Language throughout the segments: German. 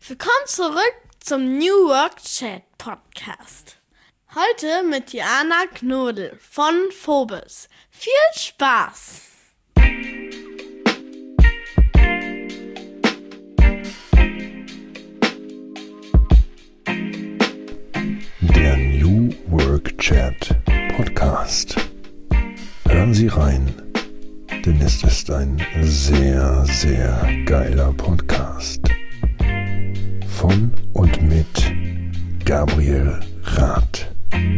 Willkommen zurück zum New Work Chat Podcast. Heute mit Diana Knodel von Phobis. Viel Spaß! Der New Work Chat Podcast. Hören Sie rein, denn es ist ein sehr, sehr geiler Podcast. Von und mit Gabriel Rath.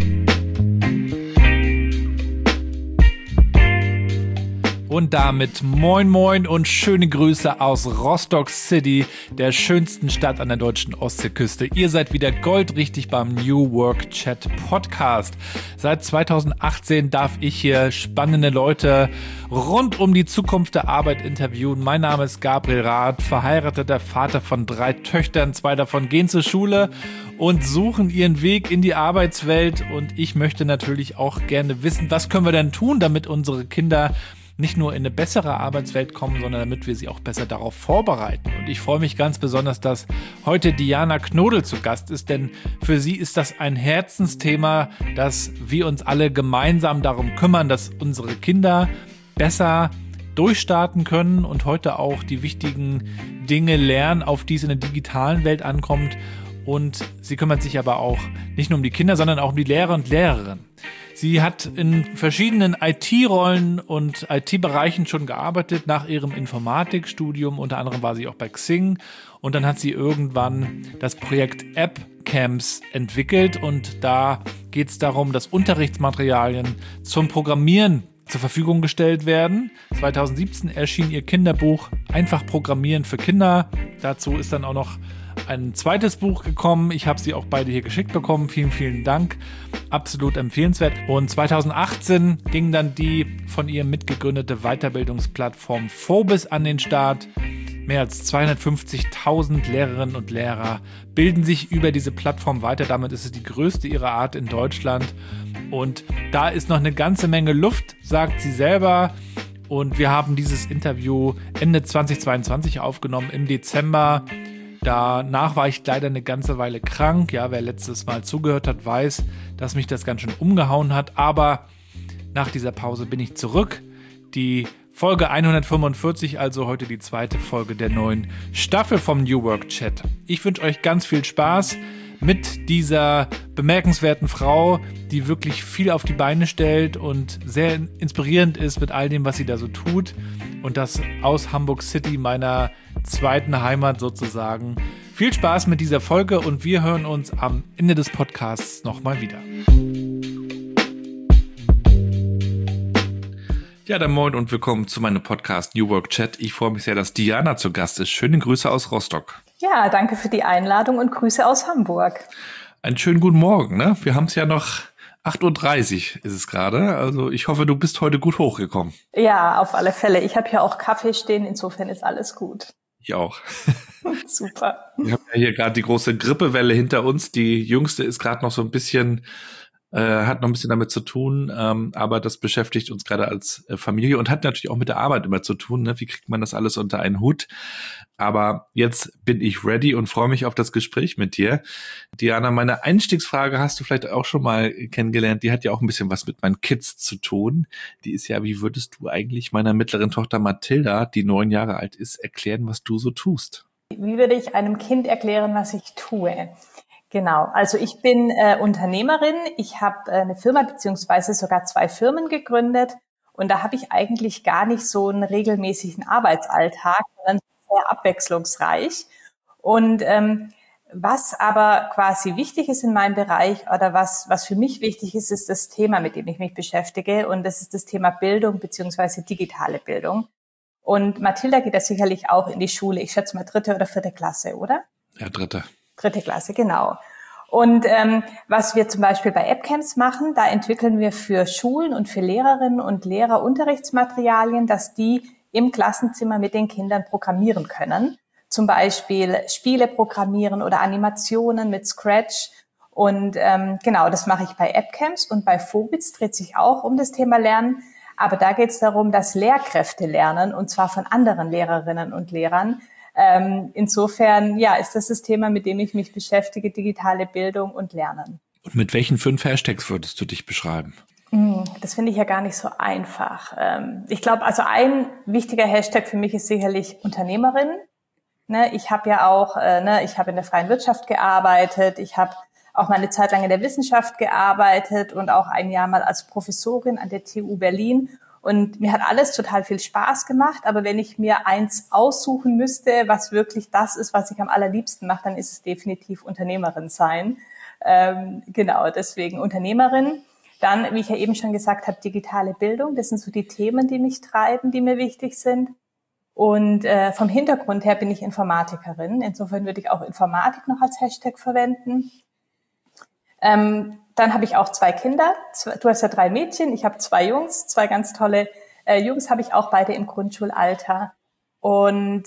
Und damit moin moin und schöne Grüße aus Rostock City, der schönsten Stadt an der deutschen Ostseeküste. Ihr seid wieder goldrichtig beim New Work Chat Podcast. Seit 2018 darf ich hier spannende Leute rund um die Zukunft der Arbeit interviewen. Mein Name ist Gabriel Rath, verheirateter Vater von 3 Töchtern. 2 davon gehen zur Schule und suchen ihren Weg in die Arbeitswelt. Und ich möchte natürlich auch gerne wissen, was können wir denn tun, damit unsere Kinder nicht nur in eine bessere Arbeitswelt kommen, sondern damit wir sie auch besser darauf vorbereiten. Und ich freue mich ganz besonders, dass heute Diana Knodel zu Gast ist, denn für sie ist das ein Herzensthema, dass wir uns alle gemeinsam darum kümmern, dass unsere Kinder besser durchstarten können und heute auch die wichtigen Dinge lernen, auf die es in der digitalen Welt ankommt. Und sie kümmert sich aber auch nicht nur um die Kinder, sondern auch um die Lehrer und Lehrerinnen. Sie hat in verschiedenen IT-Rollen und IT-Bereichen schon gearbeitet nach ihrem Informatikstudium. Unter anderem war sie auch bei Xing. Und dann hat sie irgendwann das Projekt App Camps entwickelt. Und da geht es darum, dass Unterrichtsmaterialien zum Programmieren zur Verfügung gestellt werden. 2017 erschien ihr Kinderbuch Einfach Programmieren für Kinder. Dazu ist dann auch noch ein zweites Buch gekommen. Ich habe sie auch beide hier geschickt bekommen. Vielen, vielen Dank. Absolut empfehlenswert. Und 2018 ging dann die von ihr mitgegründete Weiterbildungsplattform Phobis an den Start. Mehr als 250.000 Lehrerinnen und Lehrer bilden sich über diese Plattform weiter. Damit ist es die größte ihrer Art in Deutschland. Und da ist noch eine ganze Menge Luft, sagt sie selber. Und wir haben dieses Interview Ende 2022 aufgenommen, im Dezember. Danach war ich leider eine ganze Weile krank. Ja, wer letztes Mal zugehört hat, weiß, dass mich das ganz schön umgehauen hat. Aber nach dieser Pause bin ich zurück. Die Folge 145, also heute die zweite Folge der neuen Staffel vom New Work Chat. Ich wünsche euch ganz viel Spaß mit dieser bemerkenswerten Frau, die wirklich viel auf die Beine stellt und sehr inspirierend ist mit all dem, was sie da so tut. Und das aus Hamburg City, meiner zweiten Heimat sozusagen. Viel Spaß mit dieser Folge und wir hören uns am Ende des Podcasts nochmal wieder. Ja, dann moin und willkommen zu meinem Podcast New Work Chat. Ich freue mich sehr, dass Diana zu Gast ist. Schöne Grüße aus Rostock. Ja, danke für die Einladung und Grüße aus Hamburg. Einen schönen guten Morgen, ne? Wir haben es ja noch 8.30 Uhr ist es gerade. Also ich hoffe, du bist heute gut hochgekommen. Ja, auf alle Fälle. Ich habe ja auch Kaffee stehen, insofern ist alles gut. Ich auch. Super. Wir haben ja hier gerade die große Grippewelle hinter uns. Die jüngste ist gerade noch so ein bisschen, hat noch ein bisschen damit zu tun, aber das beschäftigt uns gerade als Familie und hat natürlich auch mit der Arbeit immer zu tun. Ne? Wie kriegt man das alles unter einen Hut? Aber jetzt bin ich ready und freue mich auf das Gespräch mit dir. Diana, meine Einstiegsfrage hast du vielleicht auch schon mal kennengelernt. Die hat ja auch ein bisschen was mit meinen Kids zu tun. Die ist ja, wie würdest du eigentlich meiner mittleren Tochter Mathilda, die 9 Jahre alt ist, erklären, was du so tust? Wie würde ich einem Kind erklären, was ich tue? Genau, also ich bin Unternehmerin. Ich habe eine Firma beziehungsweise sogar 2 Firmen gegründet. Und da habe ich eigentlich gar nicht so einen regelmäßigen Arbeitsalltag, sondern sehr abwechslungsreich. Und was aber quasi wichtig ist in meinem Bereich oder was für mich wichtig ist, ist das Thema, mit dem ich mich beschäftige. Und das ist das Thema Bildung beziehungsweise digitale Bildung. Und Mathilda geht ja sicherlich auch in die Schule. Ich schätze mal 3. oder 4. Klasse, oder? Ja, 3. 3. Klasse, genau. Und was wir zum Beispiel bei AppCamps machen, da entwickeln wir für Schulen und für Lehrerinnen und Lehrer Unterrichtsmaterialien, dass die im Klassenzimmer mit den Kindern programmieren können. Zum Beispiel Spiele programmieren oder Animationen mit Scratch. Und genau, das mache ich bei AppCamps und bei Phobis dreht sich auch um das Thema Lernen. Aber da geht es darum, dass Lehrkräfte lernen, und zwar von anderen Lehrerinnen und Lehrern, Insofern, ja, ist das Thema, mit dem ich mich beschäftige, digitale Bildung und Lernen. Und mit welchen 5 Hashtags würdest du dich beschreiben? Das finde ich ja gar nicht so einfach. Ich glaube, also ein wichtiger Hashtag für mich ist sicherlich Unternehmerin. Ne, ich habe ja auch, ich habe in der freien Wirtschaft gearbeitet, ich habe auch mal eine Zeit lang in der Wissenschaft gearbeitet und auch ein Jahr mal als Professorin an der TU Berlin. Und mir hat alles total viel Spaß gemacht, aber wenn ich mir eins aussuchen müsste, was wirklich das ist, was ich am allerliebsten mache, dann ist es definitiv Unternehmerin sein. Genau, deswegen Unternehmerin. Dann, wie ich ja eben schon gesagt habe, digitale Bildung. Das sind so die Themen, die mich treiben, die mir wichtig sind. Und vom Hintergrund her bin ich Informatikerin. Insofern würde ich auch Informatik noch als Hashtag verwenden. Dann habe ich auch 2 Kinder. Du hast ja 3 Mädchen, ich habe 2 Jungs, 2 ganz tolle Jungs habe ich auch, beide im Grundschulalter. Und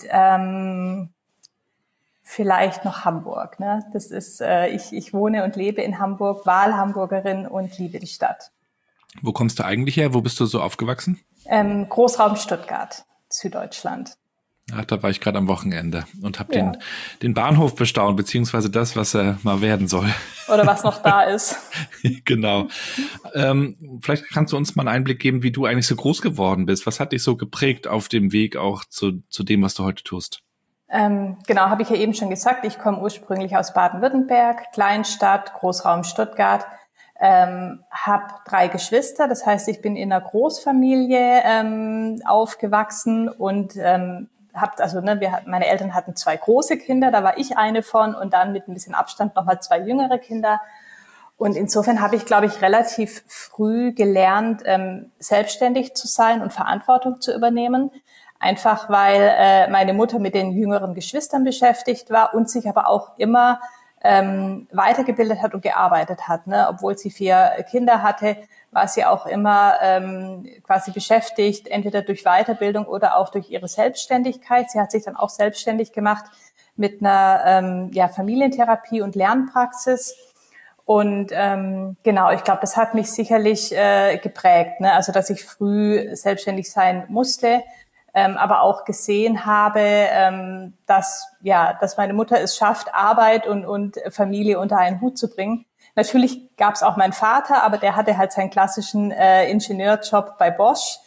vielleicht noch Hamburg. Ne? Das ist, ich wohne und lebe in Hamburg, Wahlhamburgerin und liebe die Stadt. Wo kommst du eigentlich her? Wo bist du so aufgewachsen? Großraum Stuttgart, Süddeutschland. Ach, da war ich gerade am Wochenende und habe den Bahnhof bestaunt, beziehungsweise das, was er mal werden soll. Oder was noch da ist. Genau. Vielleicht kannst du uns mal einen Einblick geben, wie du eigentlich so groß geworden bist. Was hat dich so geprägt auf dem Weg auch zu dem, was du heute tust? Genau, habe ich ja eben schon gesagt. Ich komme ursprünglich aus Baden-Württemberg, Kleinstadt, Großraum Stuttgart. Habe 3 Geschwister, das heißt, ich bin in einer Großfamilie aufgewachsen und meine Eltern hatten 2 große Kinder, da war ich eine von und dann mit ein bisschen Abstand nochmal 2 jüngere Kinder. Und insofern habe ich, glaube ich, relativ früh gelernt, selbstständig zu sein und Verantwortung zu übernehmen. Einfach weil meine Mutter mit den jüngeren Geschwistern beschäftigt war und sich aber auch immer weitergebildet hat und gearbeitet hat. Ne? Obwohl sie 4 Kinder hatte, war sie auch immer quasi beschäftigt, entweder durch Weiterbildung oder auch durch ihre Selbstständigkeit. Sie hat sich dann auch selbstständig gemacht mit einer Familientherapie und Lernpraxis. Und genau, ich glaube, das hat mich sicherlich geprägt, ne? Also dass ich früh selbstständig sein musste, aber auch gesehen habe, dass meine Mutter es schafft, Arbeit und Familie unter einen Hut zu bringen. Natürlich gab es auch meinen Vater, aber der hatte halt seinen klassischen Ingenieurjob bei Bosch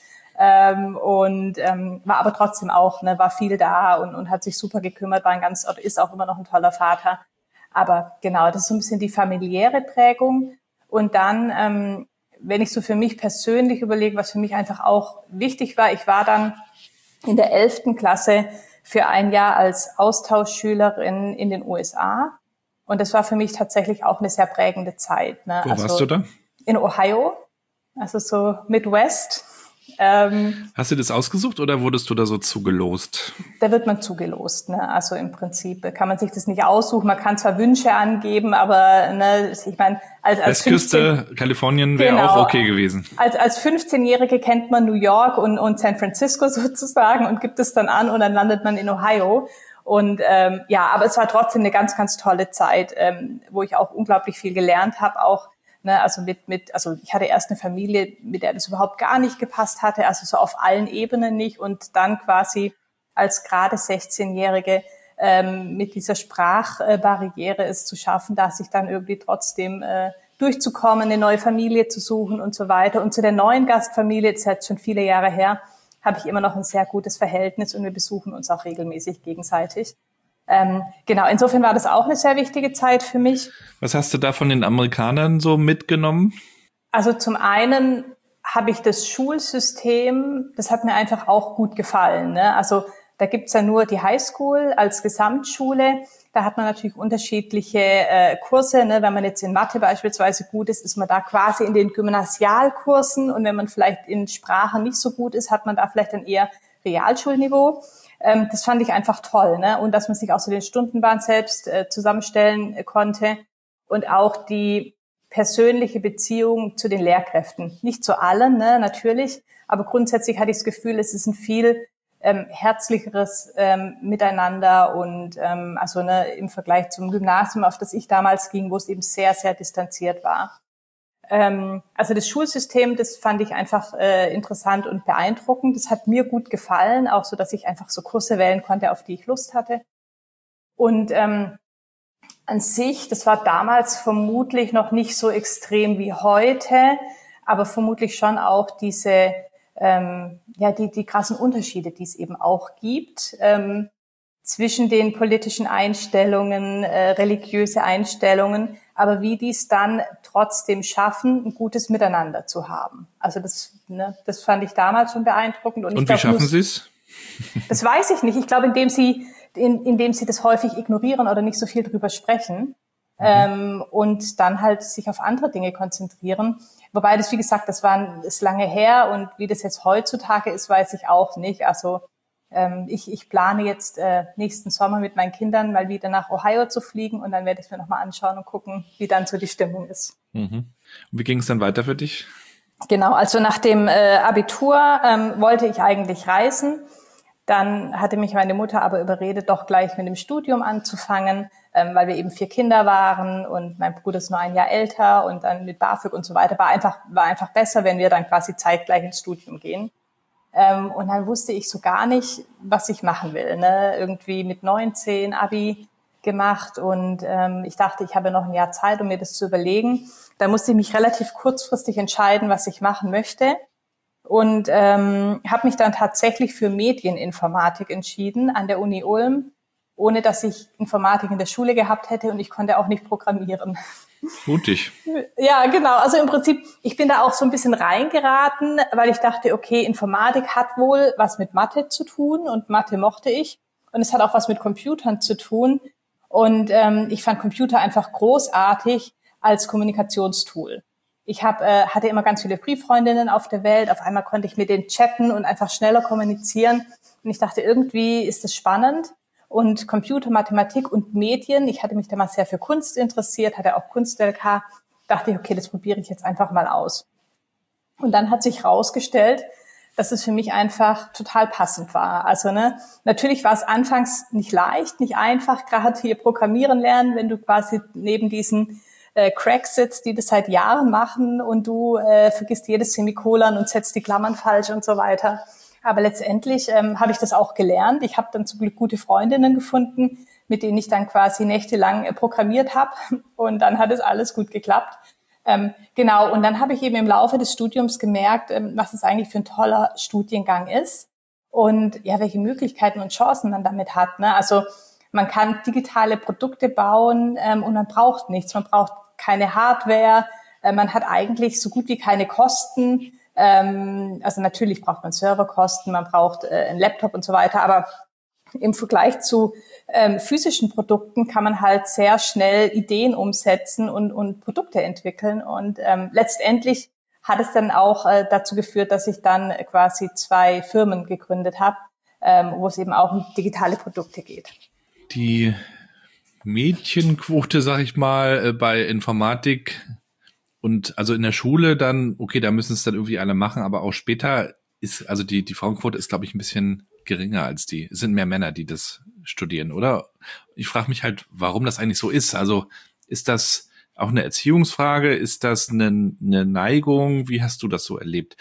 war aber trotzdem auch, ne, war viel da und hat sich super gekümmert, ist auch immer noch ein toller Vater. Aber genau, das ist so ein bisschen die familiäre Prägung. Und dann, wenn ich so für mich persönlich überlege, was für mich einfach auch wichtig war, ich war dann in der 11. Klasse für ein Jahr als Austauschschülerin in den USA. Und das war für mich tatsächlich auch eine sehr prägende Zeit. Ne? Wo warst du da? In Ohio, also so Midwest. Hast du das ausgesucht oder wurdest du da so zugelost? Da wird man zugelost. Ne? Also im Prinzip kann man sich das nicht aussuchen. Man kann zwar Wünsche angeben, aber ne, ich meine, als Westküste, Kalifornien wäre auch okay gewesen. Als 15-Jährige kennt man New York und San Francisco sozusagen und gibt es dann an und dann landet man in Ohio. Und aber es war trotzdem eine ganz, ganz tolle Zeit, wo ich auch unglaublich viel gelernt habe, auch ne, also ich hatte erst eine Familie, mit der das überhaupt gar nicht gepasst hatte, also so auf allen Ebenen nicht und dann quasi als gerade 16-Jährige mit dieser Sprachbarriere es zu schaffen, dass ich dann irgendwie trotzdem durchzukommen, eine neue Familie zu suchen und so weiter. Und zu der neuen Gastfamilie, das ist jetzt schon viele Jahre her, habe ich immer noch ein sehr gutes Verhältnis und wir besuchen uns auch regelmäßig gegenseitig. Genau, insofern war das auch eine sehr wichtige Zeit für mich. Was hast du da von den Amerikanern so mitgenommen? Also zum einen habe ich das Schulsystem, das hat mir einfach auch gut gefallen. Ne? Also da gibt's ja nur die Highschool als Gesamtschule. Da hat man natürlich unterschiedliche Kurse. Ne? Wenn man jetzt in Mathe beispielsweise gut ist, ist man da quasi in den Gymnasialkursen. Und wenn man vielleicht in Sprachen nicht so gut ist, hat man da vielleicht dann eher Realschulniveau. Das fand ich einfach toll, ne? Und dass man sich auch so den Stundenplan selbst zusammenstellen konnte und auch die persönliche Beziehung zu den Lehrkräften. Nicht zu allen, ne, natürlich, aber grundsätzlich hatte ich das Gefühl, es ist ein viel herzlicheres Miteinander und im Vergleich zum Gymnasium, auf das ich damals ging, wo es eben sehr, sehr distanziert war. Also das Schulsystem, das fand ich einfach interessant und beeindruckend. Das hat mir gut gefallen, auch so, dass ich einfach so Kurse wählen konnte, auf die ich Lust hatte. Und an sich, das war damals vermutlich noch nicht so extrem wie heute, aber vermutlich schon auch diese, die krassen Unterschiede, die es eben auch gibt, zwischen den politischen Einstellungen, religiöse Einstellungen, aber wie die es dann trotzdem schaffen, ein gutes Miteinander zu haben. Also das fand ich damals schon beeindruckend. Und wie schaffen Sie es? Das weiß ich nicht. Ich glaube, indem sie das häufig ignorieren oder nicht so viel drüber sprechen, und dann halt sich auf andere Dinge konzentrieren. Wobei das, wie gesagt, ist lange her, und wie das jetzt heutzutage ist, weiß ich auch nicht. Also ich plane jetzt nächsten Sommer mit meinen Kindern mal wieder nach Ohio zu fliegen, und dann werde ich es mir nochmal anschauen und gucken, wie dann so die Stimmung ist. Und wie ging es dann weiter für dich? Genau, also nach dem Abitur wollte ich eigentlich reisen. Dann hatte mich meine Mutter aber überredet, doch gleich mit dem Studium anzufangen, weil wir eben 4 Kinder waren und mein Bruder ist nur ein Jahr älter, und dann mit BAföG und so weiter war einfach besser, wenn wir dann quasi zeitgleich ins Studium gehen. Und dann wusste ich so gar nicht, was ich machen will. Ne? Irgendwie mit 19 Abi gemacht, und ich dachte, ich habe noch ein Jahr Zeit, um mir das zu überlegen. Da musste ich mich relativ kurzfristig entscheiden, was ich machen möchte. Und habe mich dann tatsächlich für Medieninformatik entschieden an der Uni Ulm, ohne dass ich Informatik in der Schule gehabt hätte, und ich konnte auch nicht programmieren. Mutig. Ja, genau. Also im Prinzip, ich bin da auch so ein bisschen reingeraten, weil ich dachte, okay, Informatik hat wohl was mit Mathe zu tun, und Mathe mochte ich. Und es hat auch was mit Computern zu tun. Und ich fand Computer einfach großartig als Kommunikationstool. Ich hatte immer ganz viele Brieffreundinnen auf der Welt. Auf einmal konnte ich mit denen chatten und einfach schneller kommunizieren. Und ich dachte, irgendwie ist das spannend. Und Computer, Mathematik und Medien, ich hatte mich damals sehr für Kunst interessiert, hatte auch Kunst-LK, dachte ich, okay, das probiere ich jetzt einfach mal aus. Und dann hat sich rausgestellt, dass es für mich einfach total passend war. Also natürlich war es anfangs nicht leicht, nicht einfach, gerade hier Programmieren lernen, wenn du quasi neben diesen Cracks sitzt, die das seit Jahren machen, und du vergisst jedes Semikolon und setzt die Klammern falsch und so weiter. Aber letztendlich habe ich das auch gelernt. Ich habe dann zum Glück gute Freundinnen gefunden, mit denen ich dann quasi nächtelang programmiert habe, und dann hat es alles gut geklappt. Genau, und dann habe ich eben im Laufe des Studiums gemerkt, was es eigentlich für ein toller Studiengang ist und ja, welche Möglichkeiten und Chancen man damit hat. Ne? Also man kann digitale Produkte bauen und man braucht nichts. Man braucht keine Hardware. Man hat eigentlich so gut wie keine Kosten. Also natürlich braucht man Serverkosten, man braucht einen Laptop und so weiter. Aber im Vergleich zu physischen Produkten kann man halt sehr schnell Ideen umsetzen und Produkte entwickeln. Und letztendlich hat es dann auch dazu geführt, dass ich dann quasi 2 Firmen gegründet habe, wo es eben auch um digitale Produkte geht. Die Mädchenquote, sag ich mal, bei Informatik und also in der Schule dann, okay, da müssen es dann irgendwie alle machen, aber auch später ist, also die Frauenquote ist, glaube ich, ein bisschen geringer als die. Es sind mehr Männer, die das studieren, oder? Ich frage mich halt, warum das eigentlich so ist. Also ist das auch eine Erziehungsfrage? Ist das eine Neigung? Wie hast du das so erlebt?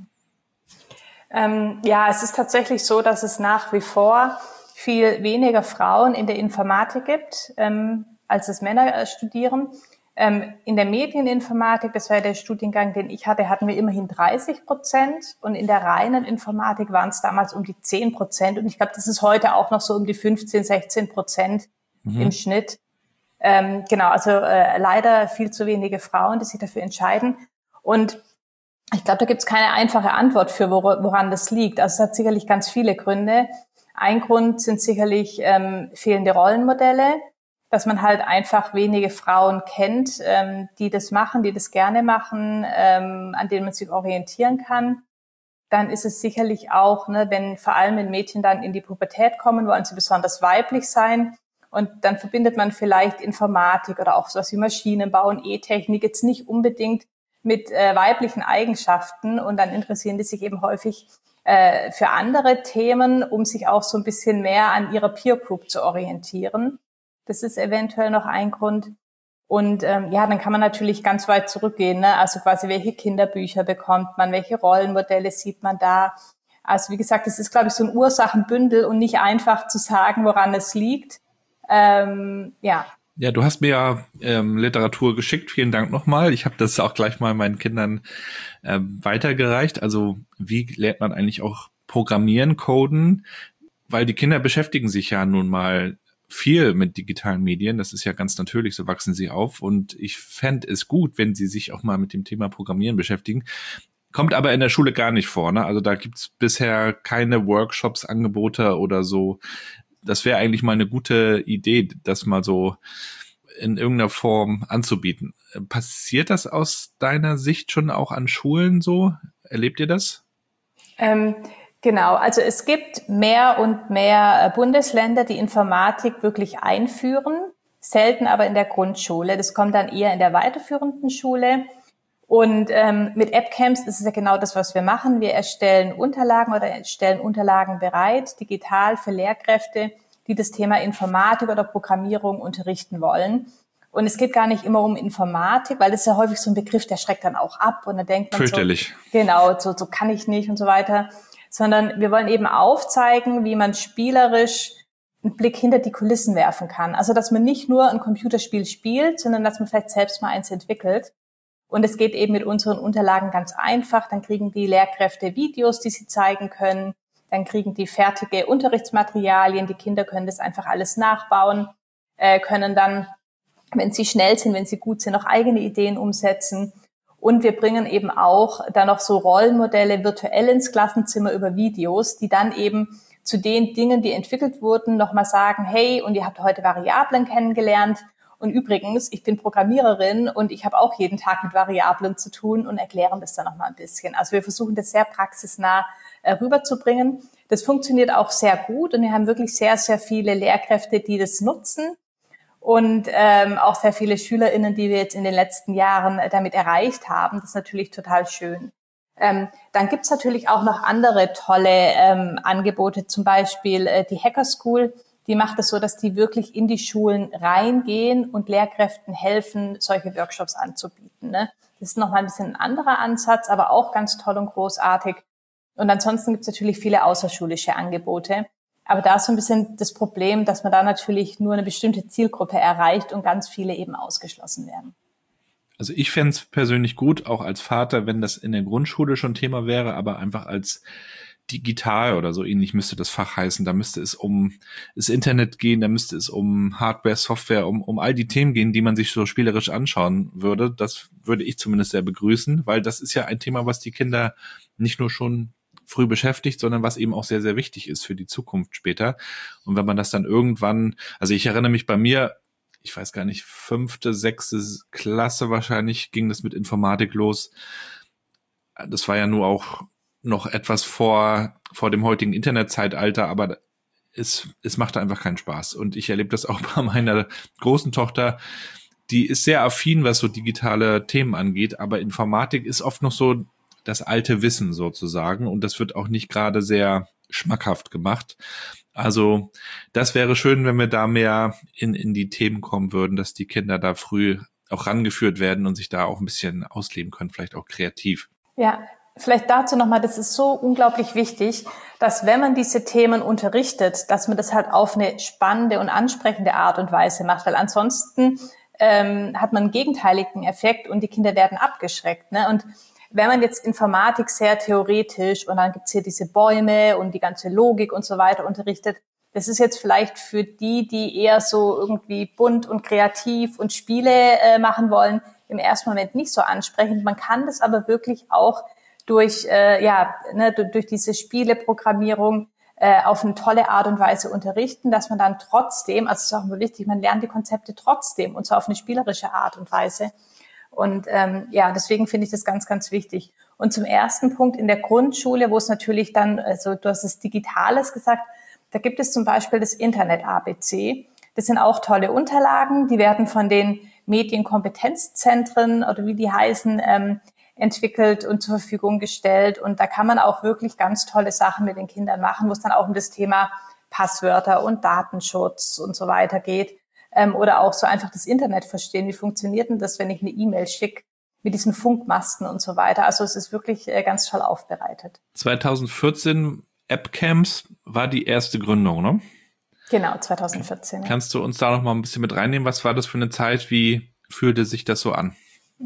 Ja, es ist tatsächlich so, dass es nach wie vor viel weniger Frauen in der Informatik gibt, als es Männer studieren. In der Medieninformatik, das war ja der Studiengang, den ich hatte, hatten wir immerhin 30%, und in der reinen Informatik waren es damals um die 10%, und ich glaube, das ist heute auch noch so um die 15-16% im Schnitt. Genau, also leider viel zu wenige Frauen, die sich dafür entscheiden, und ich glaube, da gibt es keine einfache Antwort für, woran das liegt. Also es hat sicherlich ganz viele Gründe. Ein Grund sind sicherlich fehlende Rollenmodelle, dass man halt einfach wenige Frauen kennt, die das machen, die das gerne machen, an denen man sich orientieren kann. Dann ist es sicherlich auch, wenn vor allem Mädchen dann in die Pubertät kommen, wollen sie besonders weiblich sein. Und dann verbindet man vielleicht Informatik oder auch sowas wie Maschinenbau und E-Technik jetzt nicht unbedingt mit weiblichen Eigenschaften. Und dann interessieren die sich eben häufig für andere Themen, um sich auch so ein bisschen mehr an ihrer Peer Group zu orientieren. Das ist eventuell noch ein Grund. Und dann kann man natürlich ganz weit zurückgehen, ne? Also quasi, welche Kinderbücher bekommt man, welche Rollenmodelle sieht man da. Also wie gesagt, das ist, glaube ich, so ein Ursachenbündel und nicht einfach zu sagen, woran es liegt. Ja, du hast mir ja Literatur geschickt. Vielen Dank nochmal. Ich habe das auch gleich mal meinen Kindern weitergereicht. Also wie lernt man eigentlich auch Programmieren, Coden? Weil die Kinder beschäftigen sich ja nun mal viel mit digitalen Medien. Das ist ja ganz natürlich, so wachsen sie auf. Und ich fände es gut, wenn sie sich auch mal mit dem Thema Programmieren beschäftigen. Kommt aber in der Schule gar nicht vor, ne? Also da gibt's bisher keine Workshops, Angebote oder so. Das wäre eigentlich mal eine gute Idee, das mal so in irgendeiner Form anzubieten. Passiert das aus deiner Sicht schon auch an Schulen so? Erlebt ihr das? Genau, also es gibt mehr und mehr Bundesländer, die Informatik wirklich einführen, selten aber in der Grundschule. Das kommt dann eher in der weiterführenden Schule. Und mit AppCamps ist es ja genau das, was wir machen. Wir erstellen Unterlagen bereit, digital für Lehrkräfte, die das Thema Informatik oder Programmierung unterrichten wollen. Und es geht gar nicht immer um Informatik, weil das ist ja häufig so ein Begriff, der schreckt dann auch ab und dann denkt man fürchterlich. So, genau, so kann ich nicht und so weiter. Sondern wir wollen eben aufzeigen, wie man spielerisch einen Blick hinter die Kulissen werfen kann. Also, dass man nicht nur ein Computerspiel spielt, sondern dass man vielleicht selbst mal eins entwickelt. Und es geht eben mit unseren Unterlagen ganz einfach. Dann kriegen die Lehrkräfte Videos, die sie zeigen können. Dann kriegen die fertige Unterrichtsmaterialien. Die Kinder können das einfach alles nachbauen, können dann, wenn sie schnell sind, wenn sie gut sind, noch eigene Ideen umsetzen. Und wir bringen eben auch dann noch so Rollenmodelle virtuell ins Klassenzimmer über Videos, die dann eben zu den Dingen, die entwickelt wurden, nochmal sagen, hey, und ihr habt heute Variablen kennengelernt. Und übrigens, ich bin Programmiererin und ich habe auch jeden Tag mit Variablen zu tun und erklären das dann nochmal ein bisschen. Also wir versuchen das sehr praxisnah rüberzubringen. Das funktioniert auch sehr gut und wir haben wirklich sehr, sehr viele Lehrkräfte, die das nutzen. Und auch sehr viele SchülerInnen, die wir jetzt in den letzten Jahren damit erreicht haben. Das ist natürlich total schön. Dann gibt's natürlich auch noch andere tolle Angebote, zum Beispiel die Hacker School. Die macht es so, dass die wirklich in die Schulen reingehen und Lehrkräften helfen, solche Workshops anzubieten. Ne? Das ist nochmal ein bisschen ein anderer Ansatz, aber auch ganz toll und großartig. Und ansonsten gibt's natürlich viele außerschulische Angebote. Aber da ist so ein bisschen das Problem, dass man da natürlich nur eine bestimmte Zielgruppe erreicht und ganz viele eben ausgeschlossen werden. Also ich fände es persönlich gut, auch als Vater, wenn das in der Grundschule schon Thema wäre, aber einfach als digital oder so ähnlich müsste das Fach heißen. Da müsste es um das Internet gehen, da müsste es um Hardware, Software, um all die Themen gehen, die man sich so spielerisch anschauen würde. Das würde ich zumindest sehr begrüßen, weil das ist ja ein Thema, was die Kinder nicht nur schon früh beschäftigt, sondern was eben auch sehr, sehr wichtig ist für die Zukunft später. Und wenn man das dann irgendwann, also ich erinnere mich bei mir, ich weiß gar nicht, 5., 6. Klasse wahrscheinlich ging das mit Informatik los. Das war ja nur auch noch etwas vor dem heutigen Internetzeitalter, aber es machte einfach keinen Spaß. Und ich erlebe das auch bei meiner großen Tochter, die ist sehr affin, was so digitale Themen angeht, aber Informatik ist oft noch so das alte Wissen sozusagen und das wird auch nicht gerade sehr schmackhaft gemacht. Also das wäre schön, wenn wir da mehr in die Themen kommen würden, dass die Kinder da früh auch rangeführt werden und sich da auch ein bisschen ausleben können, vielleicht auch kreativ. Ja, vielleicht dazu nochmal, das ist so unglaublich wichtig, dass wenn man diese Themen unterrichtet, dass man das halt auf eine spannende und ansprechende Art und Weise macht, weil ansonsten hat man einen gegenteiligen Effekt und die Kinder werden abgeschreckt, ne? Und wenn man jetzt Informatik sehr theoretisch und dann gibt's hier diese Bäume und die ganze Logik und so weiter unterrichtet, das ist jetzt vielleicht für die eher so irgendwie bunt und kreativ und Spiele machen wollen, im ersten Moment nicht so ansprechend. Man kann das aber wirklich auch durch diese Spieleprogrammierung auf eine tolle Art und Weise unterrichten, dass man dann trotzdem, also es ist auch immer wichtig, man lernt die Konzepte trotzdem und zwar auf eine spielerische Art und Weise. Und deswegen finde ich das ganz, ganz wichtig. Und zum ersten Punkt in der Grundschule, wo es natürlich dann, also du hast es Digitales gesagt, da gibt es zum Beispiel das Internet-ABC. Das sind auch tolle Unterlagen, die werden von den Medienkompetenzzentren oder wie die heißen, entwickelt und zur Verfügung gestellt. Und da kann man auch wirklich ganz tolle Sachen mit den Kindern machen, wo es dann auch um das Thema Passwörter und Datenschutz und so weiter geht. oder auch so einfach das Internet verstehen. Wie funktioniert denn das, wenn ich eine E-Mail schicke mit diesen Funkmasten und so weiter? Also es ist wirklich ganz toll aufbereitet. 2014 AppCamps war die erste Gründung, ne? Genau, 2014. Ja. Kannst du uns da noch mal ein bisschen mit reinnehmen? Was war das für eine Zeit? Wie fühlte sich das so an?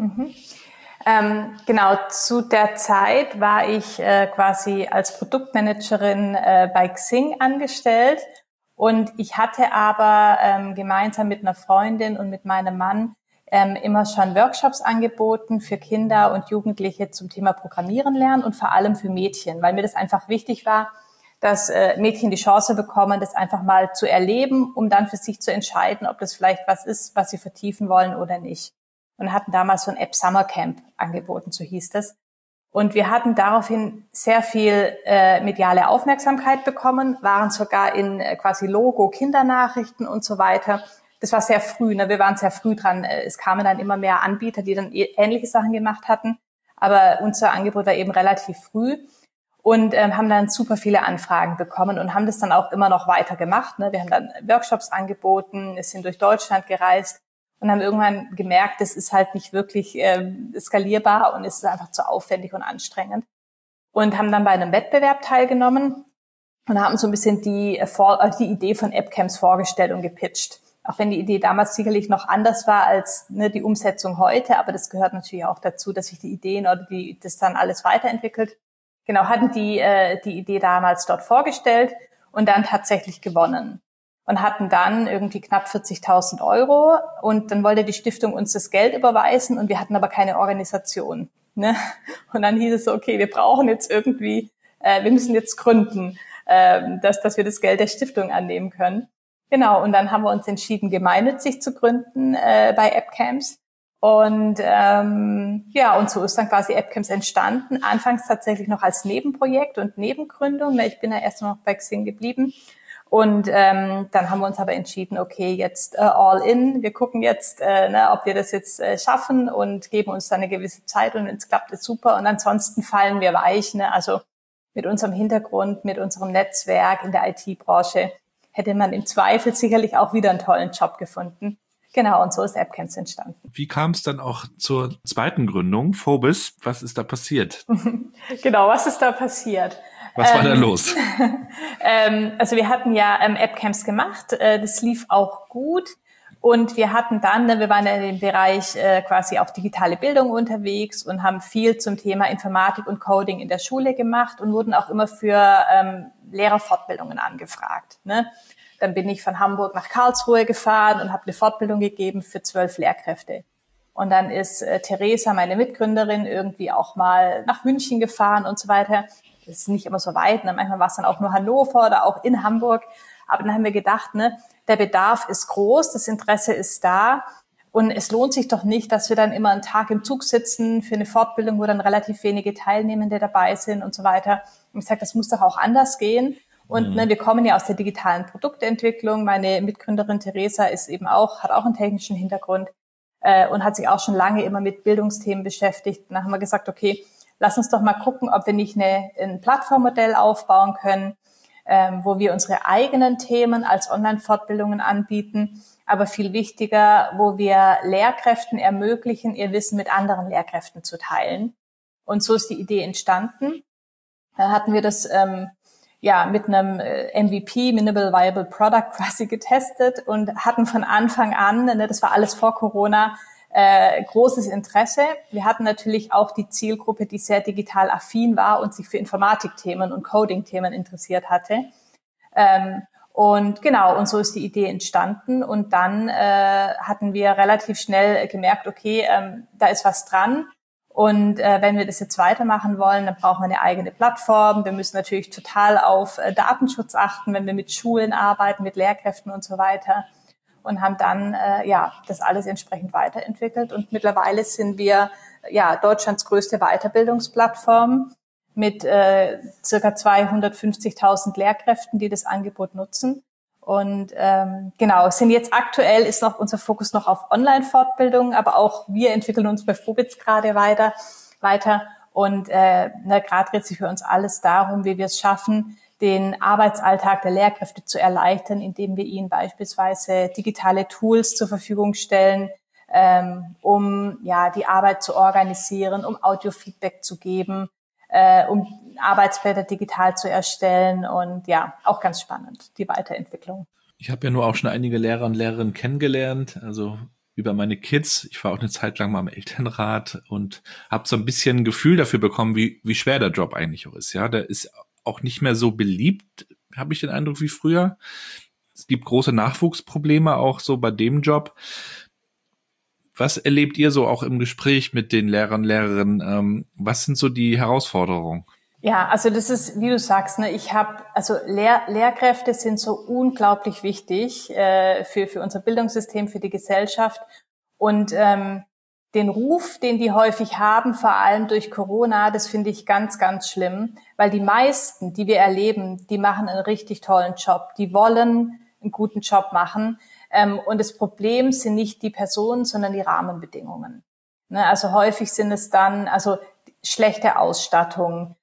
Genau, zu der Zeit war ich quasi als Produktmanagerin bei Xing angestellt und ich hatte aber gemeinsam mit einer Freundin und mit meinem Mann immer schon Workshops angeboten für Kinder und Jugendliche zum Thema Programmieren lernen und vor allem für Mädchen, weil mir das einfach wichtig war, dass Mädchen die Chance bekommen, das einfach mal zu erleben, um dann für sich zu entscheiden, ob das vielleicht was ist, was sie vertiefen wollen oder nicht. Und hatten damals so ein App Summer Camp angeboten, so hieß das. Und wir hatten daraufhin sehr viel mediale Aufmerksamkeit bekommen, waren sogar in quasi Logo, Kindernachrichten und so weiter. Das war sehr früh, ne? Wir waren sehr früh dran. Es kamen dann immer mehr Anbieter, die dann ähnliche Sachen gemacht hatten. Aber unser Angebot war eben relativ früh. Und haben dann super viele Anfragen bekommen und haben das dann auch immer noch weiter gemacht. Ne? Wir haben dann Workshops angeboten, sind durch Deutschland gereist und haben irgendwann gemerkt, das ist halt nicht wirklich skalierbar und es ist einfach zu aufwendig und anstrengend. Und haben dann bei einem Wettbewerb teilgenommen und haben so ein bisschen die Idee von AppCamps vorgestellt und gepitcht. Auch wenn die Idee damals sicherlich noch anders war als die Umsetzung heute, aber das gehört natürlich auch dazu, dass sich die Ideen oder das dann alles weiterentwickelt. Genau, hatten die Idee damals dort vorgestellt und dann tatsächlich gewonnen und hatten dann irgendwie knapp 40.000 € und dann wollte die Stiftung uns das Geld überweisen und wir hatten aber keine Organisation. Ne? Und dann hieß es so, okay, wir brauchen jetzt irgendwie, wir müssen jetzt gründen, dass wir das Geld der Stiftung annehmen können. Genau, und dann haben wir uns entschieden, gemeinnützig zu gründen bei AppCamps. Und und so ist dann quasi AppCamps entstanden, anfangs tatsächlich noch als Nebenprojekt und Nebengründung. Ich bin ja erst noch bei Xing geblieben und dann haben wir uns aber entschieden, okay, jetzt all in, wir gucken jetzt, ob wir das jetzt schaffen und geben uns dann eine gewisse Zeit und es klappt, ist super und ansonsten fallen wir weich, also mit unserem Hintergrund, mit unserem Netzwerk in der IT-Branche hätte man im Zweifel sicherlich auch wieder einen tollen Job gefunden. Genau, und so ist AppCamps entstanden. Wie kam es dann auch zur zweiten Gründung, Phobos? Was ist da passiert? Genau, was ist da passiert? Was war da los? Also wir hatten ja AppCamps gemacht, das lief auch gut und wir hatten dann, wir waren in dem Bereich quasi auch digitale Bildung unterwegs und haben viel zum Thema Informatik und Coding in der Schule gemacht und wurden auch immer für Lehrerfortbildungen angefragt, ne? Dann bin ich von Hamburg nach Karlsruhe gefahren und habe eine Fortbildung gegeben für 12 Lehrkräfte. Und dann ist Theresa, meine Mitgründerin, irgendwie auch mal nach München gefahren und so weiter. Das ist nicht immer so weit. Ne? Manchmal war es dann auch nur Hannover oder auch in Hamburg. Aber dann haben wir gedacht, der Bedarf ist groß, das Interesse ist da. Und es lohnt sich doch nicht, dass wir dann immer einen Tag im Zug sitzen für eine Fortbildung, wo dann relativ wenige Teilnehmende dabei sind und so weiter. Und ich sage, das muss doch auch anders gehen. Und wir kommen ja aus der digitalen Produktentwicklung. Meine Mitgründerin Theresa hat auch einen technischen Hintergrund und hat sich auch schon lange immer mit Bildungsthemen beschäftigt. Dann haben wir gesagt, okay, lass uns doch mal gucken, ob wir nicht ein Plattformmodell aufbauen können, wo wir unsere eigenen Themen als Online-Fortbildungen anbieten, aber viel wichtiger, wo wir Lehrkräften ermöglichen, ihr Wissen mit anderen Lehrkräften zu teilen. Und so ist die Idee entstanden. Da hatten wir das mit einem MVP, Minimal Viable Product, quasi getestet und hatten von Anfang an, das war alles vor Corona, großes Interesse. Wir hatten natürlich auch die Zielgruppe, die sehr digital affin war und sich für Informatikthemen und Coding-Themen interessiert hatte. Und so ist die Idee entstanden. Und dann hatten wir relativ schnell gemerkt, okay, da ist was dran. Und wenn wir das jetzt weitermachen wollen, dann brauchen wir eine eigene Plattform. Wir müssen natürlich total auf Datenschutz achten, wenn wir mit Schulen arbeiten, mit Lehrkräften und so weiter. Und haben dann das alles entsprechend weiterentwickelt. Und mittlerweile sind wir Deutschlands größte Weiterbildungsplattform mit circa 250.000 Lehrkräften, die das Angebot nutzen. Und sind jetzt aktuell ist noch unser Fokus noch auf Online-Fortbildung, aber auch wir entwickeln uns bei Phobos gerade weiter. Und gerade dreht sich für uns alles darum, wie wir es schaffen, den Arbeitsalltag der Lehrkräfte zu erleichtern, indem wir ihnen beispielsweise digitale Tools zur Verfügung stellen, um die Arbeit zu organisieren, um Audiofeedback zu geben, um Arbeitsblätter digital zu erstellen und ja, auch ganz spannend, die Weiterentwicklung. Ich habe ja nur auch schon einige Lehrer und Lehrerinnen kennengelernt, also über meine Kids. Ich war auch eine Zeit lang mal im Elternrat und habe so ein bisschen ein Gefühl dafür bekommen, wie schwer der Job eigentlich auch ist. Ja, der ist auch nicht mehr so beliebt, habe ich den Eindruck, wie früher. Es gibt große Nachwuchsprobleme auch so bei dem Job. Was erlebt ihr so auch im Gespräch mit den Lehrern und Lehrerinnen? Was sind so die Herausforderungen? Ja, also das ist, wie du sagst, ne, Lehrkräfte sind so unglaublich wichtig für unser Bildungssystem, für die Gesellschaft und den Ruf, den die häufig haben, vor allem durch Corona, das finde ich ganz, ganz schlimm, weil die meisten, die wir erleben, die machen einen richtig tollen Job, die wollen einen guten Job machen und das Problem sind nicht die Personen, sondern die Rahmenbedingungen. Ne, also häufig sind es dann schlechte Ausstattung,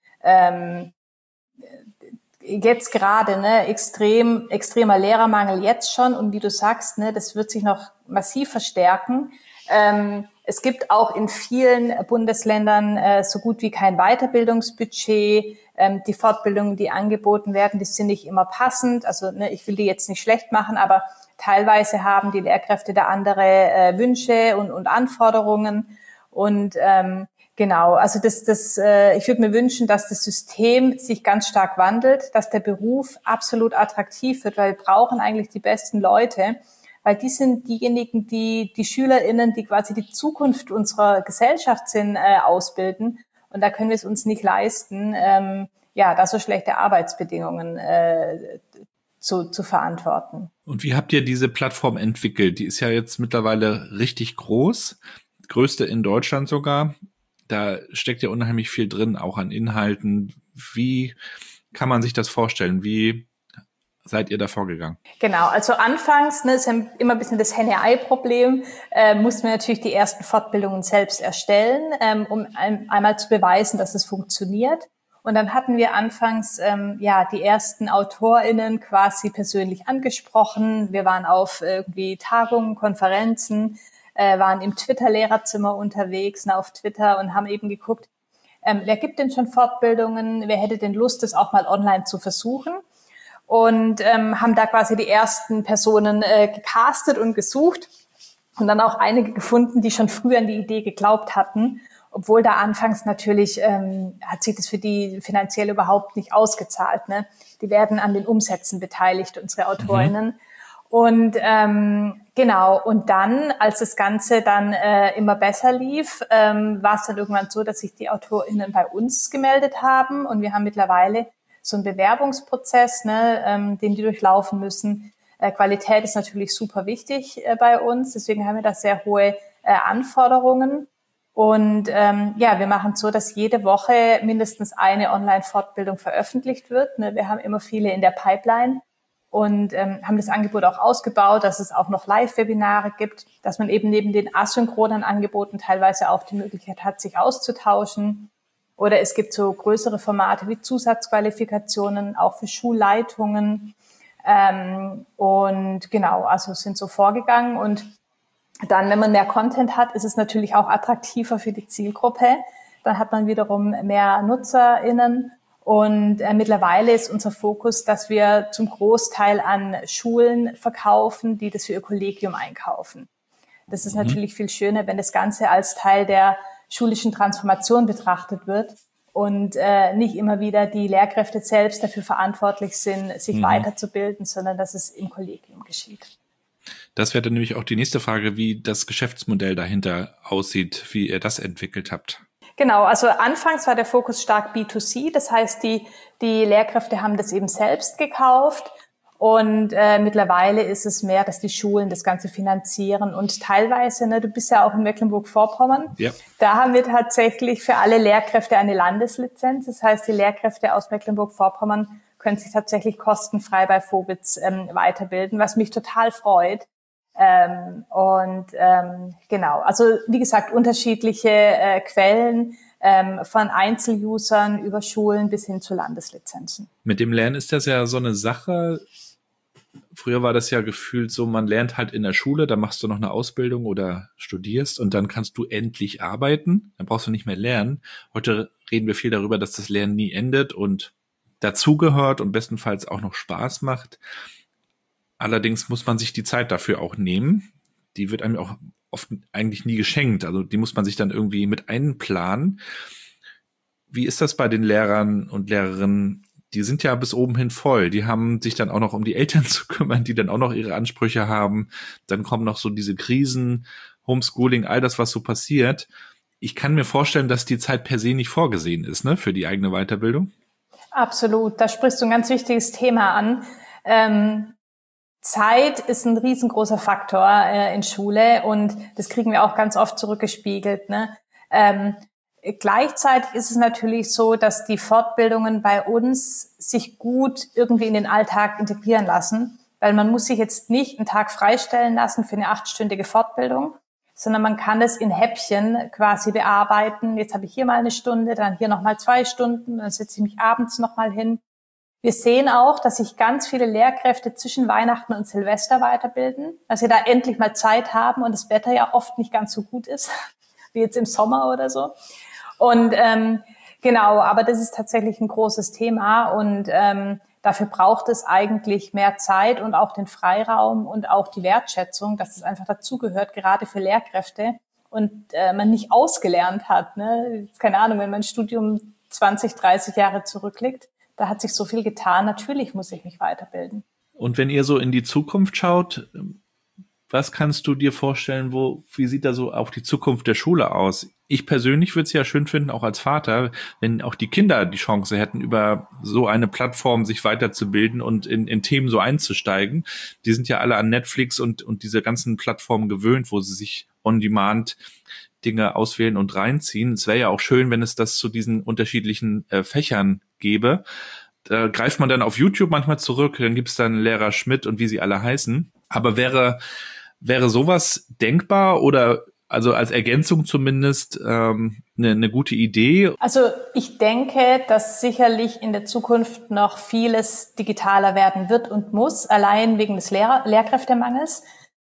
jetzt gerade extremer Lehrermangel jetzt schon und wie du sagst, das wird sich noch massiv verstärken. Es gibt auch in vielen Bundesländern so gut wie kein Weiterbildungsbudget. Die Fortbildungen, die angeboten werden, die sind nicht immer passend. Also ich will die jetzt nicht schlecht machen, aber teilweise haben die Lehrkräfte da andere Wünsche und Anforderungen und genau, also ich würde mir wünschen, dass das System sich ganz stark wandelt, dass der Beruf absolut attraktiv wird, weil wir brauchen eigentlich die besten Leute, weil die sind diejenigen, die SchülerInnen, die quasi die Zukunft unserer Gesellschaft sind, ausbilden. Und da können wir es uns nicht leisten, da so schlechte Arbeitsbedingungen zu verantworten. Und wie habt ihr diese Plattform entwickelt? Die ist ja jetzt mittlerweile richtig groß, größte in Deutschland sogar. Da steckt ja unheimlich viel drin, auch an Inhalten. Wie kann man sich das vorstellen? Wie seid ihr da vorgegangen? Genau, also anfangs, ist ja immer ein bisschen das Henne-Ei-Problem, mussten wir natürlich die ersten Fortbildungen selbst erstellen, um einmal zu beweisen, dass es funktioniert. Und dann hatten wir anfangs die ersten AutorInnen quasi persönlich angesprochen. Wir waren auf irgendwie Tagungen, Konferenzen, waren im Twitter-Lehrerzimmer unterwegs, auf Twitter und haben eben geguckt, wer gibt denn schon Fortbildungen, wer hätte denn Lust, das auch mal online zu versuchen und haben da quasi die ersten Personen gecastet und gesucht und dann auch einige gefunden, die schon früher an die Idee geglaubt hatten, obwohl da anfangs natürlich hat sich das für die finanziell überhaupt nicht ausgezahlt. Ne? Die werden an den Umsätzen beteiligt, unsere AutorInnen. Und genau, und dann, als das Ganze dann immer besser lief, war es dann irgendwann so, dass sich die AutorInnen bei uns gemeldet haben und wir haben mittlerweile so einen Bewerbungsprozess, den die durchlaufen müssen. Qualität ist natürlich super wichtig bei uns, deswegen haben wir da sehr hohe Anforderungen. Und wir machen es so, dass jede Woche mindestens eine Online-Fortbildung veröffentlicht wird. Ne? Wir haben immer viele in der Pipeline. Und haben das Angebot auch ausgebaut, dass es auch noch Live-Webinare gibt, dass man eben neben den asynchronen Angeboten teilweise auch die Möglichkeit hat, sich auszutauschen. Oder es gibt so größere Formate wie Zusatzqualifikationen, auch für Schulleitungen. Und genau, also sind so vorgegangen. Und dann, wenn man mehr Content hat, ist es natürlich auch attraktiver für die Zielgruppe. Dann hat man wiederum mehr NutzerInnen. Und mittlerweile ist unser Fokus, dass wir zum Großteil an Schulen verkaufen, die das für ihr Kollegium einkaufen. Das ist natürlich viel schöner, wenn das Ganze als Teil der schulischen Transformation betrachtet wird und nicht immer wieder die Lehrkräfte selbst dafür verantwortlich sind, sich weiterzubilden, sondern dass es im Kollegium geschieht. Das wäre dann nämlich auch die nächste Frage, wie das Geschäftsmodell dahinter aussieht, wie ihr das entwickelt habt. Genau, also anfangs war der Fokus stark B2C, das heißt, die Lehrkräfte haben das eben selbst gekauft und mittlerweile ist es mehr, dass die Schulen das Ganze finanzieren und teilweise, du bist ja auch in Mecklenburg-Vorpommern, ja. Da haben wir tatsächlich für alle Lehrkräfte eine Landeslizenz, das heißt, die Lehrkräfte aus Mecklenburg-Vorpommern können sich tatsächlich kostenfrei bei Vobitz weiterbilden, was mich total freut. Genau, also wie gesagt, unterschiedliche Quellen, von Einzelusern über Schulen bis hin zu Landeslizenzen. Mit dem Lernen ist das ja so eine Sache. Früher war das ja gefühlt so, man lernt halt in der Schule, dann machst du noch eine Ausbildung oder studierst und dann kannst du endlich arbeiten. Dann brauchst du nicht mehr lernen. Heute reden wir viel darüber, dass das Lernen nie endet und dazugehört und bestenfalls auch noch Spaß macht. Allerdings muss man sich die Zeit dafür auch nehmen. Die wird einem auch oft eigentlich nie geschenkt. Also die muss man sich dann irgendwie mit einplanen. Wie ist das bei den Lehrern und Lehrerinnen? Die sind ja bis oben hin voll. Die haben sich dann auch noch um die Eltern zu kümmern, die dann auch noch ihre Ansprüche haben. Dann kommen noch so diese Krisen, Homeschooling, all das, was so passiert. Ich kann mir vorstellen, dass die Zeit per se nicht vorgesehen ist, ne, für die eigene Weiterbildung. Absolut. Da sprichst du ein ganz wichtiges Thema an. Zeit ist ein riesengroßer Faktor in Schule und das kriegen wir auch ganz oft zurückgespiegelt, ne? Gleichzeitig ist es natürlich so, dass die Fortbildungen bei uns sich gut irgendwie in den Alltag integrieren lassen, weil man muss sich jetzt nicht einen Tag freistellen lassen für eine 8-stündige Fortbildung, sondern man kann es in Häppchen quasi bearbeiten. Jetzt habe ich hier mal eine Stunde, dann hier nochmal 2 Stunden, dann setze ich mich abends nochmal hin. Wir sehen auch, dass sich ganz viele Lehrkräfte zwischen Weihnachten und Silvester weiterbilden, dass sie da endlich mal Zeit haben und das Wetter ja oft nicht ganz so gut ist, wie jetzt im Sommer oder so. Und genau, aber das ist tatsächlich ein großes Thema und dafür braucht es eigentlich mehr Zeit und auch den Freiraum und auch die Wertschätzung, dass es einfach dazugehört, gerade für Lehrkräfte und man nicht ausgelernt hat. Ne? Keine Ahnung, wenn mein Studium 20, 30 Jahre zurückliegt, da hat sich so viel getan. Natürlich muss ich mich weiterbilden. Und wenn ihr so in die Zukunft schaut, was kannst du dir vorstellen, wie sieht da so auch die Zukunft der Schule aus? Ich persönlich würde es ja schön finden, auch als Vater, wenn auch die Kinder die Chance hätten, über so eine Plattform sich weiterzubilden und in Themen so einzusteigen. Die sind ja alle an Netflix und diese ganzen Plattformen gewöhnt, wo sie sich on demand Dinge auswählen und reinziehen. Es wäre ja auch schön, wenn es das zu diesen unterschiedlichen Fächern gäbe. Da greift man dann auf YouTube manchmal zurück, dann gibt's dann Lehrer Schmidt und wie sie alle heißen. Aber wäre sowas denkbar oder also als Ergänzung zumindest eine gute Idee? Also ich denke, dass sicherlich in der Zukunft noch vieles digitaler werden wird und muss, allein wegen des Lehrkräftemangels.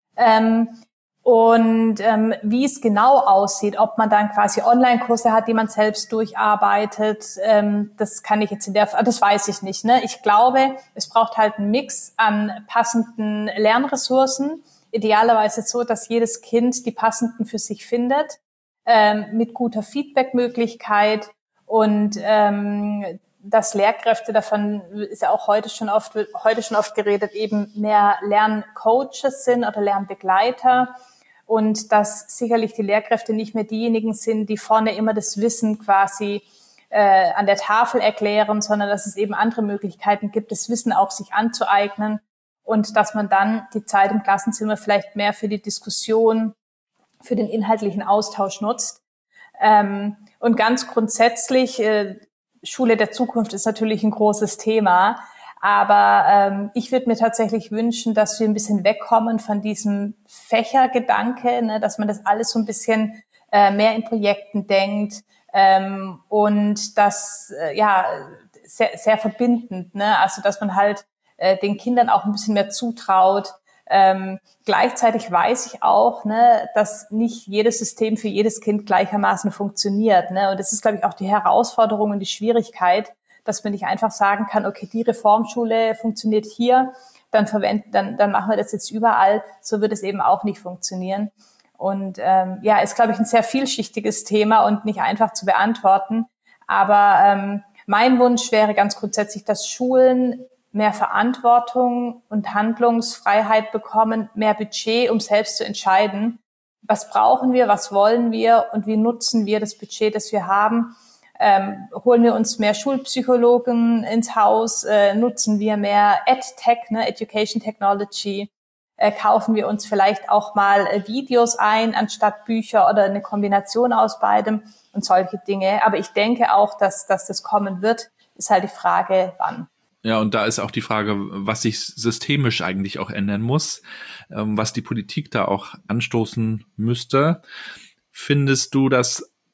Wie es genau aussieht, ob man dann quasi Online-Kurse hat, die man selbst durcharbeitet, das kann ich jetzt das weiß ich nicht, ne? Ich glaube, es braucht halt einen Mix an passenden Lernressourcen, idealerweise so, dass jedes Kind die passenden für sich findet, mit guter Feedback-Möglichkeit und dass Lehrkräfte, davon ist ja auch heute schon oft geredet, eben mehr Lerncoaches sind oder Lernbegleiter und dass sicherlich die Lehrkräfte nicht mehr diejenigen sind, die vorne immer das Wissen quasi an der Tafel erklären, sondern dass es eben andere Möglichkeiten gibt, das Wissen auch sich anzueignen und dass man dann die Zeit im Klassenzimmer vielleicht mehr für die Diskussion, für den inhaltlichen Austausch nutzt. Und ganz grundsätzlich, Schule der Zukunft ist natürlich ein großes Thema, aber ich würde mir tatsächlich wünschen, dass wir ein bisschen wegkommen von diesem Fächergedanke, ne, dass man das alles so ein bisschen mehr in Projekten denkt und das sehr, sehr verbindend, ne? Also dass man halt den Kindern auch ein bisschen mehr zutraut. Gleichzeitig weiß ich auch, ne, dass nicht jedes System für jedes Kind gleichermaßen funktioniert, ne? Und das ist, glaube ich, auch die Herausforderung und die Schwierigkeit, dass man nicht einfach sagen kann, okay, die Reformschule funktioniert hier, dann machen wir das jetzt überall. So wird es eben auch nicht funktionieren. Und ist, glaube ich, ein sehr vielschichtiges Thema und nicht einfach zu beantworten. Aber mein Wunsch wäre ganz grundsätzlich, dass Schulen mehr Verantwortung und Handlungsfreiheit bekommen, mehr Budget, um selbst zu entscheiden, was brauchen wir, was wollen wir und wie nutzen wir das Budget, das wir haben. Holen wir uns mehr Schulpsychologen ins Haus, nutzen wir mehr EdTech, ne, Education Technology, kaufen wir uns vielleicht auch mal Videos ein anstatt Bücher oder eine Kombination aus beidem und solche Dinge. Aber ich denke auch, dass das kommen wird, ist halt die Frage, wann. Ja, und da ist auch die Frage, was sich systemisch eigentlich auch ändern muss, was die Politik da auch anstoßen müsste. Findest du das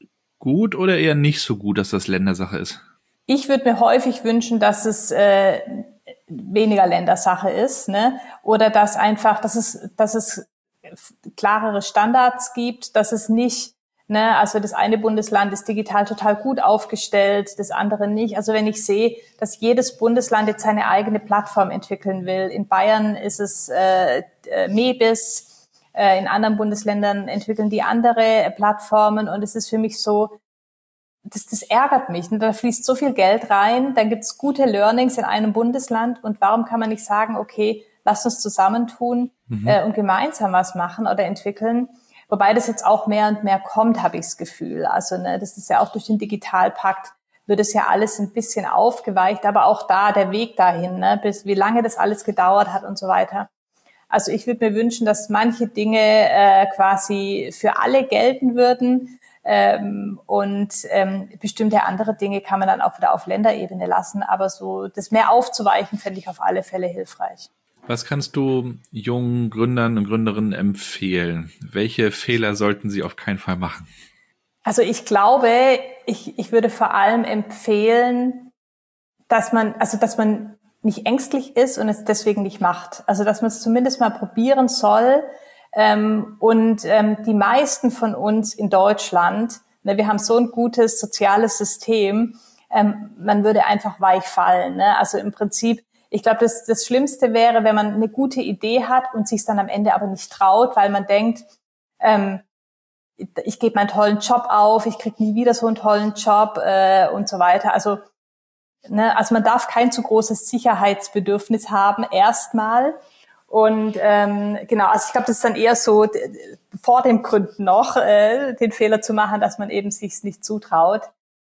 gut oder eher nicht so gut, dass das Ländersache ist? Ich würde mir häufig wünschen, dass es weniger Ländersache ist, ne? Oder dass es klarere Standards gibt, dass es nicht, ne, also das eine Bundesland ist digital total gut aufgestellt, das andere nicht. Also wenn ich sehe, dass jedes Bundesland jetzt seine eigene Plattform entwickeln will, in Bayern ist es MEBIS, in anderen Bundesländern entwickeln die andere Plattformen und es ist für mich so, das ärgert mich. Da fließt so viel Geld rein, dann gibt's gute Learnings in einem Bundesland und warum kann man nicht sagen, okay, lasst uns zusammentun und gemeinsam was machen oder entwickeln? Wobei das jetzt auch mehr und mehr kommt, habe ich das Gefühl. Also ne, das ist ja auch durch den Digitalpakt wird es ja alles ein bisschen aufgeweicht, aber auch da der Weg dahin, ne, bis wie lange das alles gedauert hat und so weiter. Also ich würde mir wünschen, dass manche Dinge quasi für alle gelten würden. Bestimmte andere Dinge kann man dann auch wieder auf Länderebene lassen. Aber so das mehr aufzuweichen, fände ich auf alle Fälle hilfreich. Was kannst du jungen Gründern und Gründerinnen empfehlen? Welche Fehler sollten sie auf keinen Fall machen? Also ich glaube, ich würde vor allem empfehlen, dass man nicht ängstlich ist und es deswegen nicht macht. Also dass man es zumindest mal probieren soll. Die meisten von uns in Deutschland, ne, wir haben so ein gutes soziales System, man würde einfach weich fallen. Ne? Also im Prinzip, ich glaube, das Schlimmste wäre, wenn man eine gute Idee hat und sich dann am Ende aber nicht traut, weil man denkt, ich gebe meinen tollen Job auf, ich kriege nie wieder so einen tollen Job und so weiter. Also man darf kein zu großes Sicherheitsbedürfnis haben, erstmal. Und also ich glaube, das ist dann eher so vor dem Gründen noch den Fehler zu machen, dass man eben sich's nicht zutraut.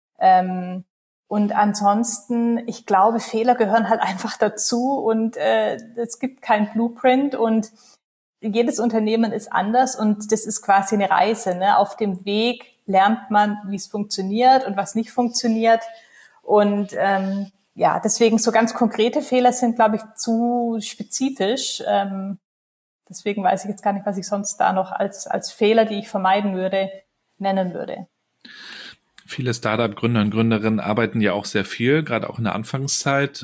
Und ansonsten, ich glaube, Fehler gehören halt einfach dazu und es gibt kein Blueprint und jedes Unternehmen ist anders und das ist quasi eine Reise. Ne? Auf dem Weg lernt man, wie es funktioniert und was nicht funktioniert. Und deswegen so ganz konkrete Fehler sind, glaube ich, zu spezifisch. Deswegen weiß ich jetzt gar nicht, was ich sonst da noch als Fehler, die ich vermeiden würde, nennen würde. Viele Startup-Gründer und Gründerinnen arbeiten ja auch sehr viel, gerade auch in der Anfangszeit.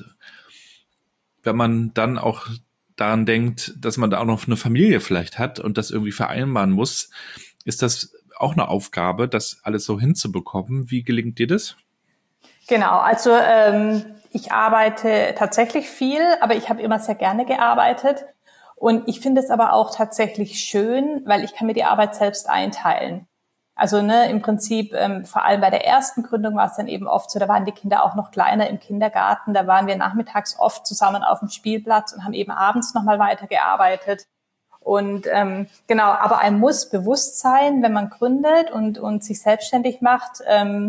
Wenn man dann auch daran denkt, dass man da auch noch eine Familie vielleicht hat und das irgendwie vereinbaren muss, ist das auch eine Aufgabe, das alles so hinzubekommen. Wie gelingt dir das? Genau, also ich arbeite tatsächlich viel, aber ich habe immer sehr gerne gearbeitet und ich finde es aber auch tatsächlich schön, weil ich kann mir die Arbeit selbst einteilen. Also im Prinzip, vor allem bei der ersten Gründung war es dann eben oft so, da waren die Kinder auch noch kleiner im Kindergarten, da waren wir nachmittags oft zusammen auf dem Spielplatz und haben eben abends nochmal weitergearbeitet. Und aber einem muss bewusst sein, wenn man gründet und sich selbstständig macht,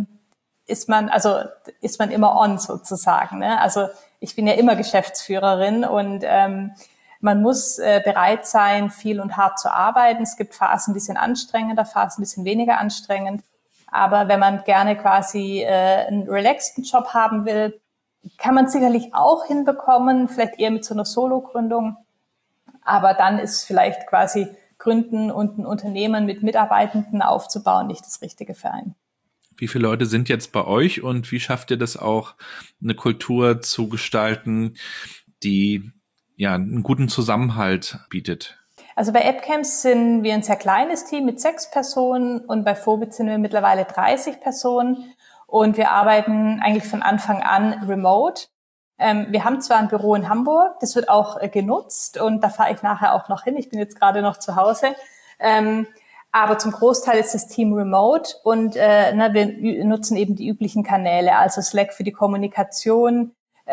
ist man immer on sozusagen. Ne? Also ich bin ja immer Geschäftsführerin und man muss bereit sein, viel und hart zu arbeiten. Es gibt Phasen, die sind anstrengender, Phasen, die sind weniger anstrengend. Aber wenn man gerne quasi einen relaxten Job haben will, kann man sicherlich auch hinbekommen, vielleicht eher mit so einer Solo-Gründung. Aber dann ist vielleicht quasi Gründen und ein Unternehmen mit Mitarbeitenden aufzubauen nicht das Richtige für einen. Wie viele Leute sind jetzt bei euch und wie schafft ihr das auch, eine Kultur zu gestalten, die ja einen guten Zusammenhalt bietet? Also bei AppCamps sind wir ein sehr kleines Team mit 6 Personen und bei Phobit sind wir mittlerweile 30 Personen und wir arbeiten eigentlich von Anfang an remote. Wir haben zwar ein Büro in Hamburg, das wird auch genutzt und da fahre ich nachher auch noch hin. Ich bin jetzt gerade noch zu Hause. Aber zum Großteil ist das Team remote und wir nutzen eben die üblichen Kanäle, also Slack für die Kommunikation,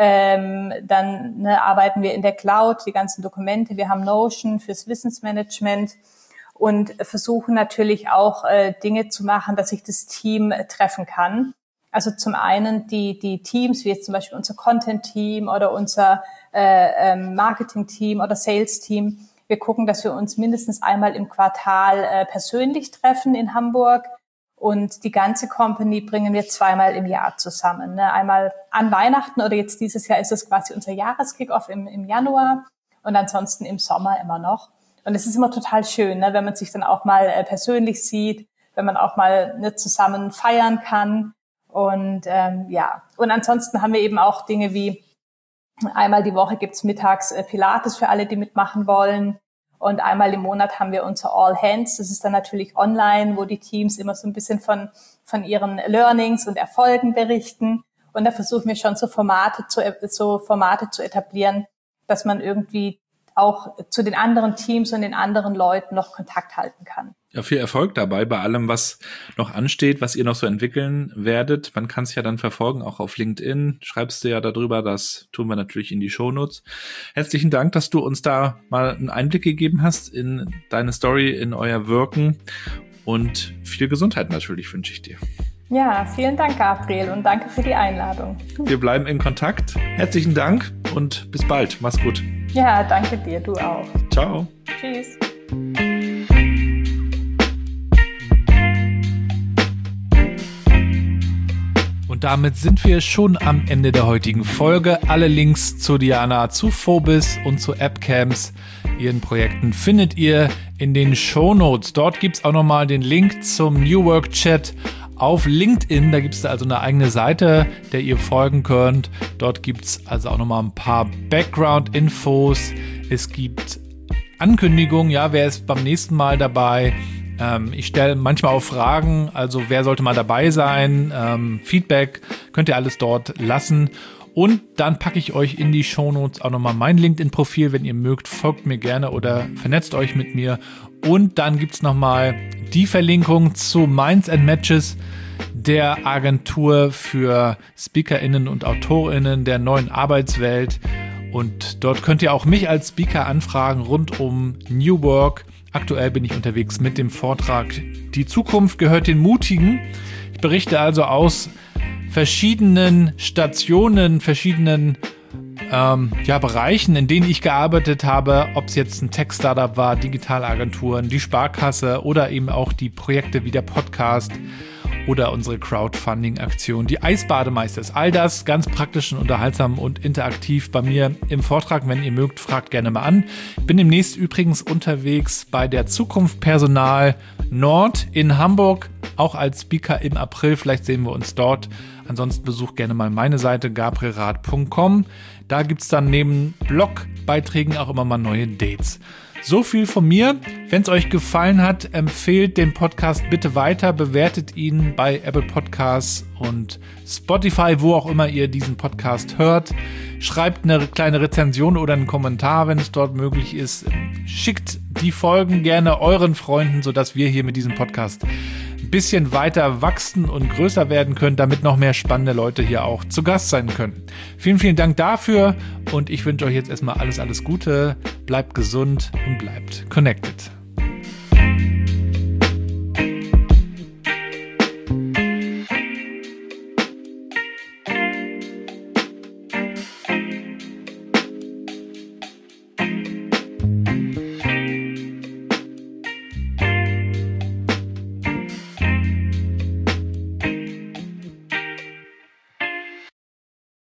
dann arbeiten wir in der Cloud, die ganzen Dokumente, wir haben Notion fürs Wissensmanagement und versuchen natürlich auch Dinge zu machen, dass sich das Team treffen kann. Also zum einen die Teams, wie jetzt zum Beispiel unser Content-Team oder unser Marketing-Team oder Sales-Team. Wir gucken, dass wir uns mindestens einmal im Quartal persönlich treffen in Hamburg und die ganze Company bringen wir 2-mal im Jahr zusammen. Ne? Einmal an Weihnachten oder jetzt dieses Jahr ist es quasi unser Jahreskickoff im Januar und ansonsten im Sommer immer noch. Und es ist immer total schön, ne? Wenn man sich dann auch mal persönlich sieht, wenn man auch mal nicht zusammen feiern kann. Und und ansonsten haben wir eben auch Dinge wie einmal die Woche gibt's mittags Pilates für alle, die mitmachen wollen. Und einmal im Monat haben wir unser All Hands. Das ist dann natürlich online, wo die Teams immer so ein bisschen von ihren Learnings und Erfolgen berichten. Und da versuchen wir schon so Formate zu etablieren, dass man irgendwie auch zu den anderen Teams und den anderen Leuten noch Kontakt halten kann. Ja, viel Erfolg dabei bei allem, was noch ansteht, was ihr noch so entwickeln werdet. Man kann es ja dann verfolgen, auch auf LinkedIn. Schreibst du ja darüber, das tun wir natürlich in die Shownotes. Herzlichen Dank, dass du uns da mal einen Einblick gegeben hast in deine Story, in euer Wirken und viel Gesundheit natürlich wünsche ich dir. Ja, vielen Dank, Gabriel, und danke für die Einladung. Wir bleiben in Kontakt. Herzlichen Dank und bis bald. Mach's gut. Ja, danke dir, du auch. Ciao. Tschüss. Und damit sind wir schon am Ende der heutigen Folge. Alle Links zu Diana, zu Phobis und zu AppCamps, ihren Projekten, findet ihr in den Shownotes. Dort gibt's auch nochmal den Link zum New Work Chat auf LinkedIn. Da gibt's da also eine eigene Seite, der ihr folgen könnt. Dort gibt's also auch nochmal ein paar Background-Infos. Es gibt Ankündigungen, ja, wer ist beim nächsten Mal dabei. Ich stelle manchmal auch Fragen, also wer sollte mal dabei sein, Feedback könnt ihr alles dort lassen und dann packe ich euch in die Shownotes auch nochmal mein LinkedIn-Profil, wenn ihr mögt, folgt mir gerne oder vernetzt euch mit mir und dann gibt's nochmal die Verlinkung zu Minds and Matches, der Agentur für SpeakerInnen und AutorInnen der neuen Arbeitswelt und dort könnt ihr auch mich als Speaker anfragen rund um New Work. Aktuell bin ich unterwegs mit dem Vortrag Die Zukunft gehört den Mutigen. Ich berichte also aus verschiedenen Stationen, verschiedenen Bereichen, in denen ich gearbeitet habe, ob es jetzt ein Tech-Startup war, Digitalagenturen, die Sparkasse oder eben auch die Projekte wie der Podcast oder unsere Crowdfunding-Aktion, die Eisbademeisters. All das ganz praktisch und unterhaltsam und interaktiv bei mir im Vortrag. Wenn ihr mögt, fragt gerne mal an. Ich bin demnächst übrigens unterwegs bei der Zukunft Personal Nord in Hamburg, auch als Speaker im April. Vielleicht sehen wir uns dort. Ansonsten besucht gerne mal meine Seite gabrielrath.com. Da gibt's dann neben Blogbeiträgen auch immer mal neue Dates. So viel von mir. Wenn es euch gefallen hat, empfehlt den Podcast bitte weiter, bewertet ihn bei Apple Podcasts und Spotify, wo auch immer ihr diesen Podcast hört. Schreibt eine kleine Rezension oder einen Kommentar, wenn es dort möglich ist. Schickt die Folgen gerne euren Freunden, sodass wir hier mit diesem Podcast ein bisschen weiter wachsen und größer werden können, damit noch mehr spannende Leute hier auch zu Gast sein können. Vielen, vielen Dank dafür und ich wünsche euch jetzt erstmal alles Gute, bleibt gesund und bleibt connected.